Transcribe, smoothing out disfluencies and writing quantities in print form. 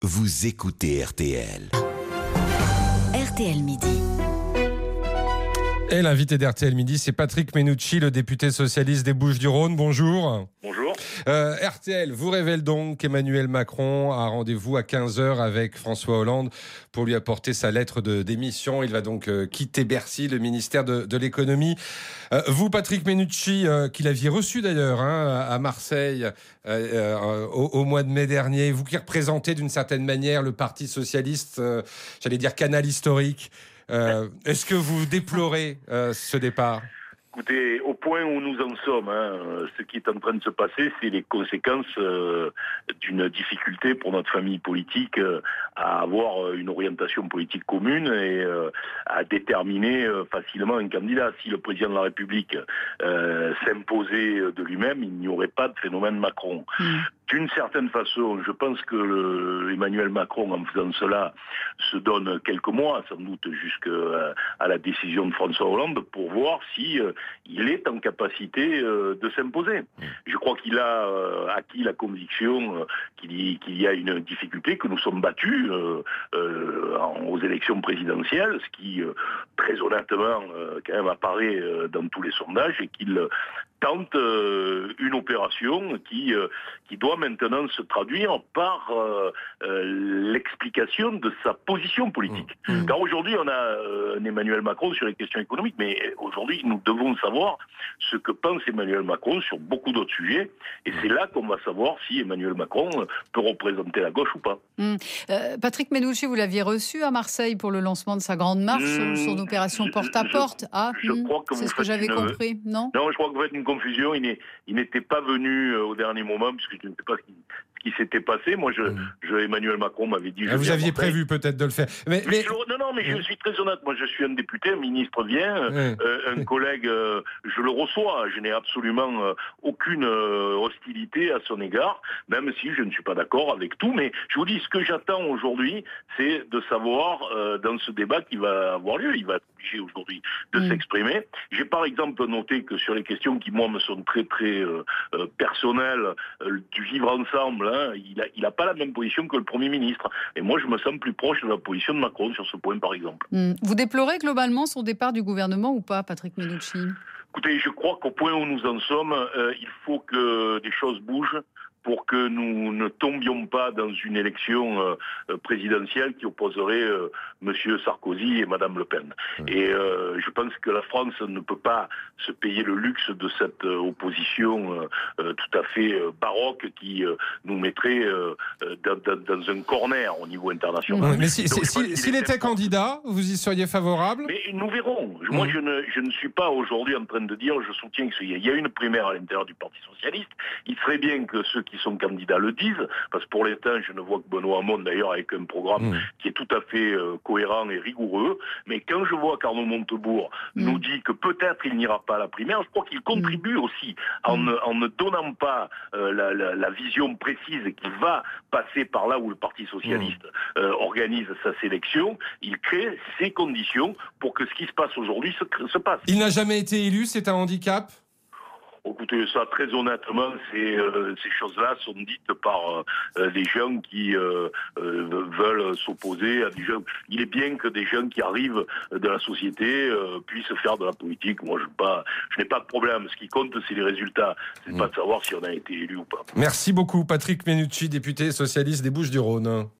Vous écoutez RTL. RTL Midi. Et l'invité d'RTL Midi, c'est Patrick Menucci, le député socialiste des Bouches-du-Rhône. Bonjour. Bonjour. RTL vous révèle donc qu'Emmanuel Macron a rendez-vous à 15h avec François Hollande pour lui apporter sa lettre de démission. Il va donc quitter Bercy, le ministère de l'économie. Vous, Patrick Menucci, qui l'aviez reçu d'ailleurs à Marseille au mois de mai dernier, vous qui représentez d'une certaine manière le Parti socialiste, j'allais dire canal historique, est-ce que vous déplorez ce départ ? Écoutez, au point où nous en sommes, ce qui est en train de se passer, c'est les conséquences d'une difficulté pour notre famille politique à avoir une orientation politique commune et à déterminer facilement un candidat. Si le président de la République s'imposait de lui-même, il n'y aurait pas de phénomène Macron. D'une certaine façon, je pense que Emmanuel Macron, en faisant cela, se donne quelques mois, sans doute jusqu'à la décision de François Hollande, pour voir si il est en capacité de s'imposer. Je crois qu'il a acquis la conviction qu'il y a une difficulté, que nous sommes battus aux élections présidentielles, ce qui, très honnêtement, quand même apparaît dans tous les sondages, et qu'il tente une opération qui doit maintenant se traduire par l'explication de sa position politique. Car aujourd'hui, on a un Emmanuel Macron sur les questions économiques, mais aujourd'hui, nous devons savoir ce que pense Emmanuel Macron sur beaucoup d'autres sujets, et c'est là qu'on va savoir si Emmanuel Macron peut représenter la gauche ou pas. Patrick Menucci, vous l'aviez reçu à Marseille pour le lancement de sa grande marche, son opération porte-à-porte. Je crois que c'est ce que j'avais compris, non ? Non, je crois que vous faites une confusion. Il n'était pas venu au dernier moment, puisque je ne sais pas ce qui s'était passé. Moi, Emmanuel Macron m'avait dit... Vous aviez prévu peut-être de le faire. Mais... Non, mais je suis très honnête. Moi, je suis un député, un ministre vient, un collègue, je le reçois. Je n'ai absolument aucune hostilité à son égard, même si je ne suis pas d'accord avec tout. Mais je vous dis, ce que j'attends aujourd'hui, c'est de savoir, dans ce débat qui va avoir lieu, il va être obligé aujourd'hui de s'exprimer. J'ai par exemple noté que sur les questions qui, moi, me sont très, très personnelles, du vivre ensemble, il n'a pas la même position que le Premier ministre. Et moi, je me sens plus proche de la position de Macron sur ce point, par exemple. Vous déplorez globalement son départ du gouvernement ou pas, Patrick Menucci ? Écoutez, je crois qu'au point où nous en sommes, il faut que des choses bougent pour que nous ne tombions pas dans une élection présidentielle qui opposerait M. Sarkozy et Mme Le Pen. Et je pense que la France ne peut pas se payer le luxe de cette opposition tout à fait baroque qui nous mettrait dans un corner au niveau international. Mais s'il était candidat, vous y seriez favorable ? Mais nous verrons. Moi, je ne suis pas aujourd'hui en train de dire je soutiens qu'il y a une primaire à l'intérieur du Parti socialiste. Il serait bien que ceux qui sont candidats le disent, parce que pour l'instant, je ne vois que Benoît Hamon, d'ailleurs, avec un programme qui est tout à fait cohérent et rigoureux. Mais quand je vois qu'Arnaud Montebourg nous dit que peut-être il n'ira pas à la primaire, je crois qu'il contribue aussi en ne donnant pas la vision précise qu'il va passer par là où le Parti socialiste organise sa sélection. Il crée ces conditions pour que ce qui se passe aujourd'hui se passe. Il n'a jamais été élu, c'est un handicap ? Écoutez, ça, très honnêtement, ces choses-là sont dites par des gens qui veulent s'opposer à des gens. Il est bien que des gens qui arrivent de la société puissent faire de la politique. Moi, je n'ai pas de problème. Ce qui compte, c'est les résultats. C'est pas de savoir si on a été élu ou pas. Merci beaucoup, Patrick Menucci, député socialiste des Bouches-du-Rhône.